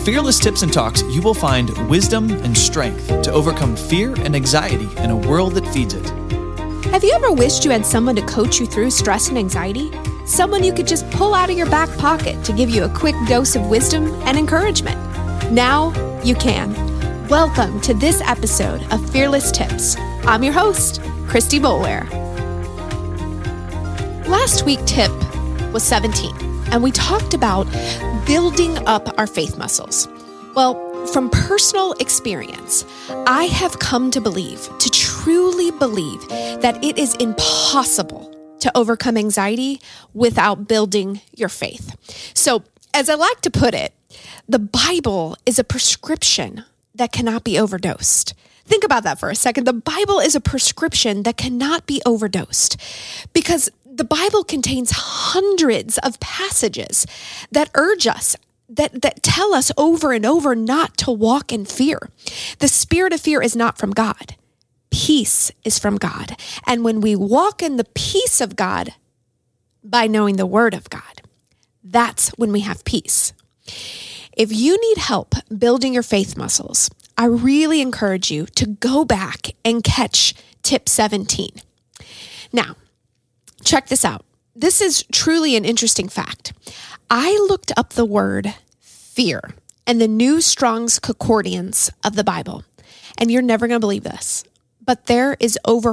Fearless Tips and Talks, you will find wisdom and strength to overcome fear and anxiety in a world that feeds it. Have you ever wished you had someone to coach you through stress and anxiety? Someone you could just pull out of your back pocket to give you a quick dose of wisdom and encouragement. Now you can. Welcome to this episode of Fearless Tips. I'm your host, Christy Boulware. Last week tip was 17, and we talked about building up our faith muscles. Well, from personal experience, I have come to truly believe that it is impossible to overcome anxiety without building your faith. So, as I like to put it, the Bible is a prescription that cannot be overdosed. Think about that for a second. The Bible is a prescription that cannot be overdosed because the Bible contains hundreds of passages that urge us, that tell us over and over not to walk in fear. The spirit of fear is not from God. Peace is from God. And when we walk in the peace of God by knowing the word of God, that's when we have peace. If you need help building your faith muscles, I really encourage you to go back and catch tip 17. Now, check this out. This is truly an interesting fact. I looked up the word fear in the New Strong's Concordance of the Bible, and you're never going to believe this, but there is over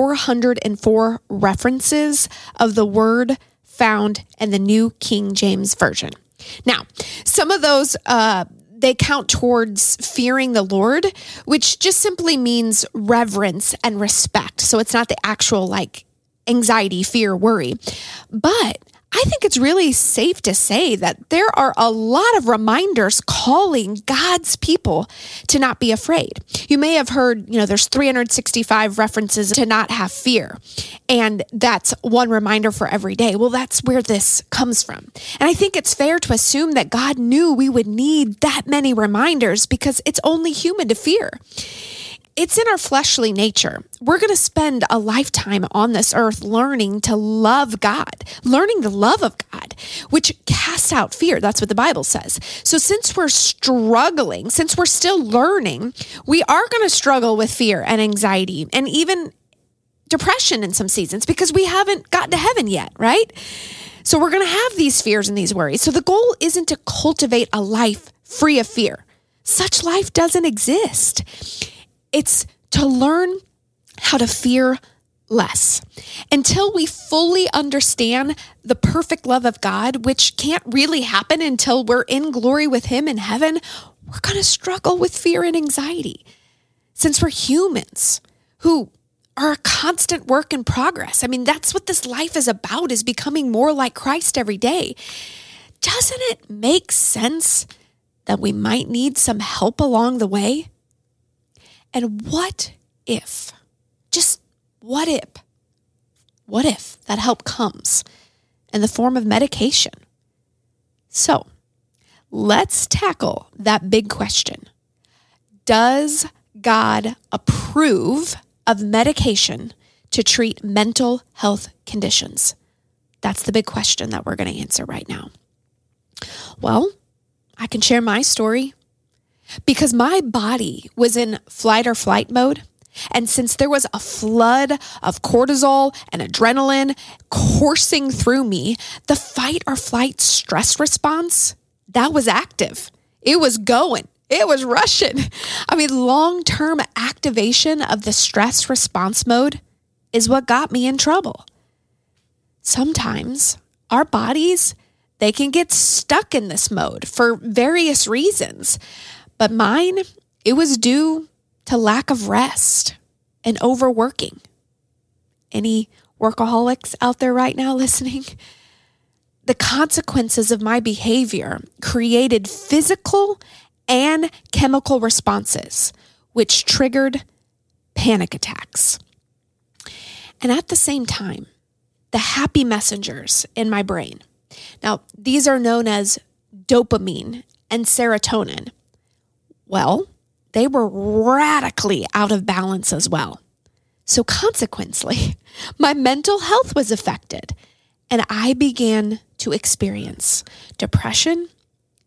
404 references of the word found in the New King James Version. Now, some of those, they count towards fearing the Lord, which just simply means reverence and respect. So it's not the actual anxiety, fear, worry. But I think it's really safe to say that there are a lot of reminders calling God's people to not be afraid. You may have heard, there's 365 references to not have fear. And that's one reminder for every day. Well, that's where this comes from. And I think it's fair to assume that God knew we would need that many reminders because it's only human to fear. It's in our fleshly nature. We're going to spend a lifetime on this earth learning to love God, learning the love of God, which casts out fear. That's what the Bible says. So since we're struggling, since we're still learning, we are going to struggle with fear and anxiety and even depression in some seasons because we haven't gotten to heaven yet, right? So we're going to have these fears and these worries. So the goal isn't to cultivate a life free of fear. Such life doesn't exist. It's to learn how to fear less. Until we fully understand the perfect love of God, which can't really happen until we're in glory with Him in heaven, we're going to struggle with fear and anxiety. Since we're humans who are a constant work in progress. I mean, that's what this life is about, is becoming more like Christ every day. Doesn't it make sense that we might need some help along the way? And what if that help comes in the form of medication? So let's tackle that big question. Does God approve of medication to treat mental health conditions? That's the big question that we're going to answer right now. Well, I can share my story. Because my body was in flight or flight mode, and since there was a flood of cortisol and adrenaline coursing through me, the fight or flight stress response, that was active. It was going. It was rushing. I mean, long-term activation of the stress response mode is what got me in trouble. Sometimes our bodies, they can get stuck in this mode for various reasons. But mine, it was due to lack of rest and overworking. Any workaholics out there right now listening? The consequences of my behavior created physical and chemical responses, which triggered panic attacks. And at the same time, the happy messengers in my brain. Now, these are known as dopamine and serotonin. Well, they were radically out of balance as well. So consequently, my mental health was affected, and I began to experience depression,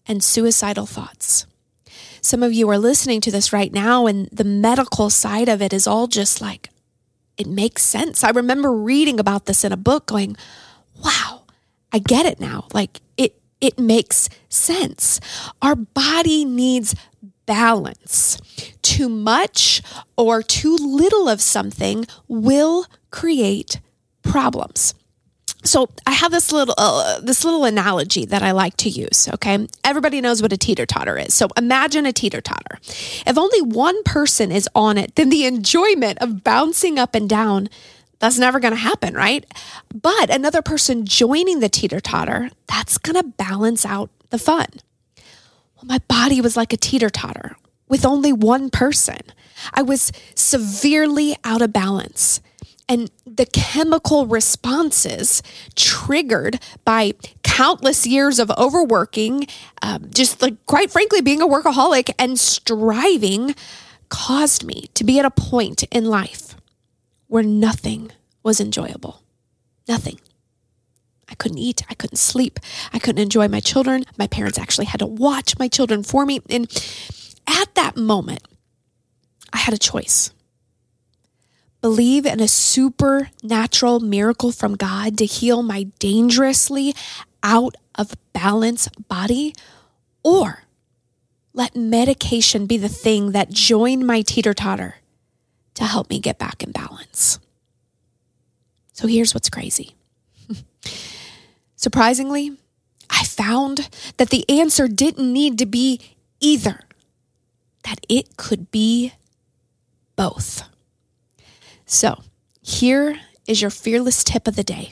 and suicidal thoughts. Some of you are listening to this right now, and the medical side of it is all just like, it makes sense. I remember reading about this in a book going, wow, I get it now. Like it makes sense. Our body needs balance. Too much or too little of something will create problems. So I have this little analogy that I like to use, okay? Everybody knows what a teeter-totter is. So imagine a teeter-totter. If only one person is on it, then the enjoyment of bouncing up and down, that's never going to happen, right? But another person joining the teeter-totter, that's going to balance out the fun. Well, my body was like a teeter-totter with only one person. I was severely out of balance. And the chemical responses triggered by countless years of overworking, just like, quite frankly, being a workaholic and striving caused me to be at a point in life where nothing was enjoyable. Nothing. I couldn't eat. I couldn't sleep. I couldn't enjoy my children. My parents actually had to watch my children for me. And at that moment, I had a choice. Believe in a supernatural miracle from God to heal my dangerously out of balance body, or let medication be the thing that joined my teeter-totter to help me get back in balance. So here's what's crazy. Surprisingly, I found that the answer didn't need to be either, that it could be both. So here is your fearless tip of the day.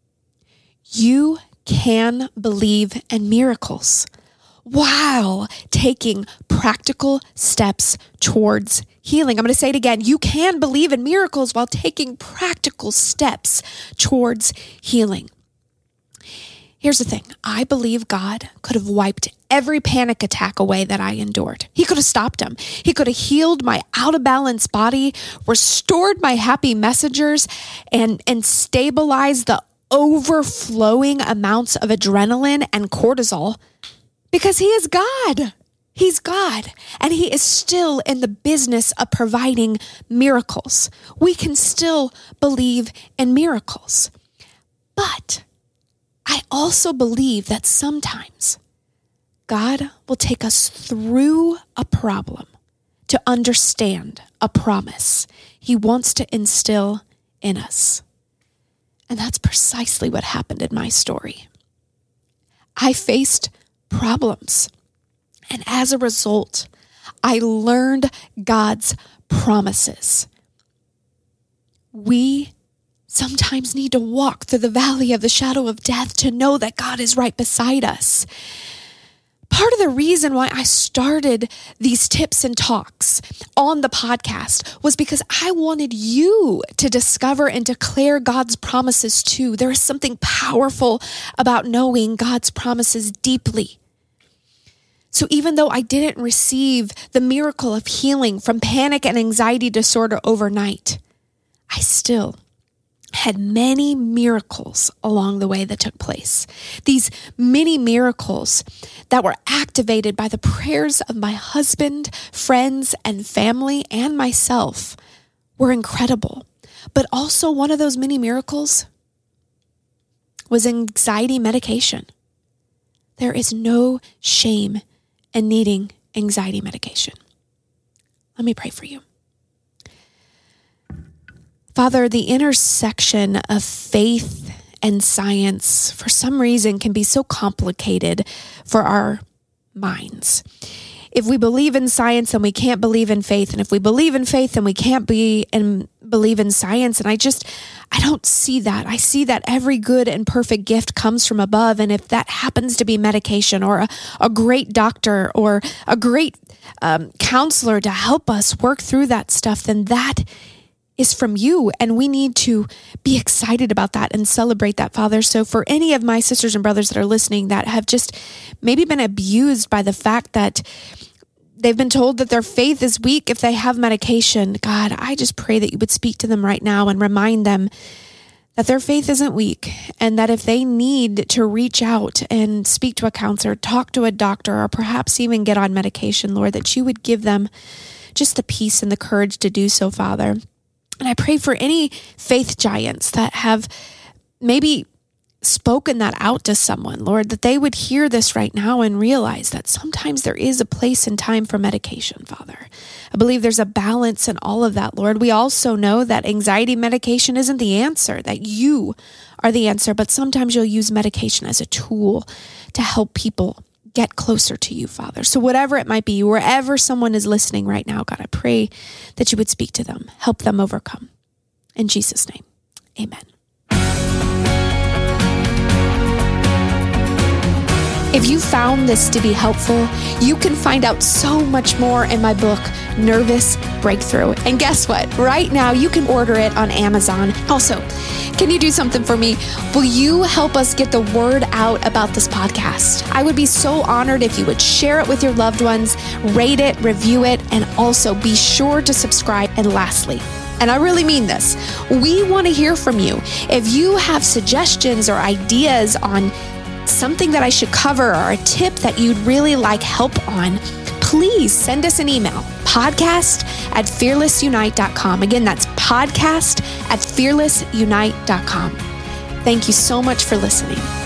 You can believe in miracles while taking practical steps towards healing. I'm going to say it again. You can believe in miracles while taking practical steps towards healing. Here's the thing. I believe God could have wiped every panic attack away that I endured. He could have stopped them. He could have healed my out of balance body, restored my happy messengers, and stabilized the overflowing amounts of adrenaline and cortisol, because he is God. He's God, and he is still in the business of providing miracles. We can still believe in miracles. But I also believe that sometimes God will take us through a problem to understand a promise he wants to instill in us. And that's precisely what happened in my story. I faced problems, and as a result, I learned God's promises. We sometimes need to walk through the valley of the shadow of death to know that God is right beside us. Part of the reason why I started these tips and talks on the podcast was because I wanted you to discover and declare God's promises too. There is something powerful about knowing God's promises deeply. So even though I didn't receive the miracle of healing from panic and anxiety disorder overnight, I still had many miracles along the way that took place. These many miracles that were activated by the prayers of my husband, friends, and family, and myself were incredible. But also one of those many miracles was anxiety medication. There is no shame in needing anxiety medication. Let me pray for you. Father, the intersection of faith and science, for some reason, can be so complicated for our minds. If we believe in science, then we can't believe in faith. And if we believe in faith, then we can't believe in science. And I don't see that. I see that every good and perfect gift comes from above. And if that happens to be medication or a great doctor or a great counselor to help us work through that stuff, then that is from you, and we need to be excited about that and celebrate that, Father. So for any of my sisters and brothers that are listening that have just maybe been abused by the fact that they've been told that their faith is weak if they have medication, God, I just pray that you would speak to them right now and remind them that their faith isn't weak, and that if they need to reach out and speak to a counselor, talk to a doctor, or perhaps even get on medication, Lord, that you would give them just the peace and the courage to do so, Father. And I pray for any faith giants that have maybe spoken that out to someone, Lord, that they would hear this right now and realize that sometimes there is a place and time for medication, Father. I believe there's a balance in all of that, Lord. We also know that anxiety medication isn't the answer, that you are the answer, but sometimes you'll use medication as a tool to help people get closer to you, Father. So whatever it might be, wherever someone is listening right now, God, I pray that you would speak to them, help them overcome. In Jesus' name, amen. If you found this to be helpful, you can find out so much more in my book, Nervous Breakthrough. And guess what? Right now, you can order it on Amazon. Also, can you do something for me? Will you help us get the word out about this podcast? I would be so honored if you would share it with your loved ones, rate it, review it, and also be sure to subscribe. And lastly, and I really mean this, we want to hear from you. If you have suggestions or ideas on something that I should cover or a tip that you'd really like help on, please send us an email, podcast@fearlessunite.com. Again, that's podcast@fearlessunite.com. Thank you so much for listening.